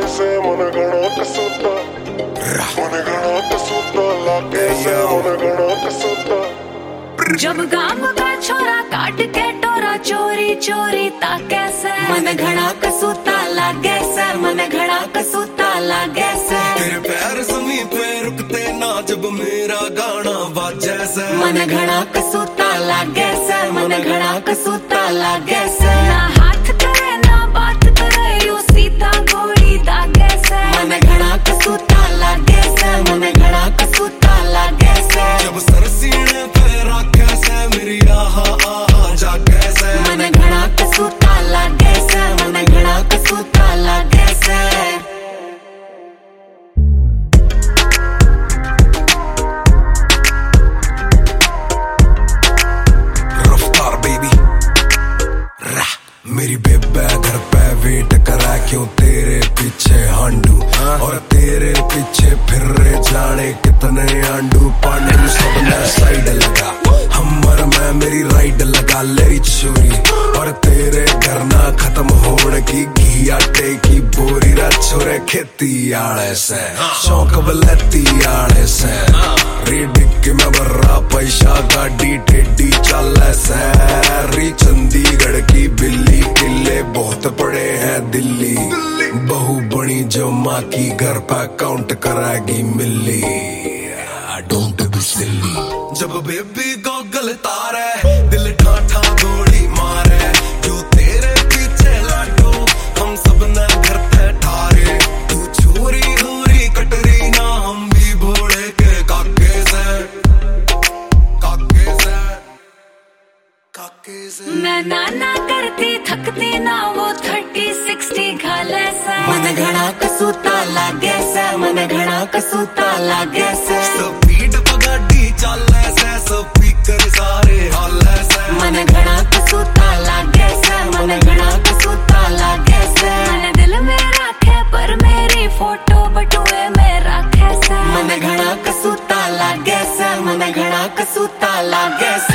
से मन घणा कसूता, मन घणा कसूता लागे से मन घणा कसूता। जब गांव का छोरा काट के टोरा चोरी चोरी ताके से मन घणा कसूता लागे से मन घणा कसूता लागे से। तेरे पैर ज़मीं पे रुकते ना जब मेरा गाना बाजे से मन घणा कसूता लागे से मन घणा कसूता लागे से। ना हाथ करे ना बात करे यूं सीधा गोली दागे से मन घणा कसूता लागे से मन घणा कसूता लागे से। जब सर सीने पे रखे से मेरी आहा आहा जागे से मन घणा कसूता लागे से मन घणा कसूता लागे से। रफ्तार बेबी मेरी बेबे घर पे वेट करा क्यों तेरे पीछे हांडू और तेरे पीछे फिर रहे जाने कितने आंडू पांडू सबने साइड लगा हमर में मेरी राइड लगा लेरी चोरी और तेरे घर ना खत्म होने की घी आटे की बोरी रा छोरे खेती आले से शौक बलती आले से रिडिक में बर्रा पैसा गाड़ी टेडी चले से री चंडीगढ़ की बिल्ली किले बहुत बड़े हैं दिल्ली बहू बनी जो माँ की घर पे काउंट कराएगी मिल्ली डोंट बी सिली। जब बेबी गॉगल तारे दिल ठाठा गोली मारे जो तेरे पीछे लाडो हम सब न घर पे ठारे तू छोरी होरी कटरी ना हम भी भोले के काके से काके से काके से। मैं नाना करती थकती ना वो 30-60 घाले से मन घणा कसूता लागे से मन घणा कसूता लागे से। स्पीड पे गाड़ी चले से स्पीकर सारे हाले से मन घणा कसूता लागे से मन घणा कसूता लागे से। मन दिल में रखे पर मेरी फोटो बटुए में रखे से मन घणा कसूता लागे से मन घणा कसूता लागे से।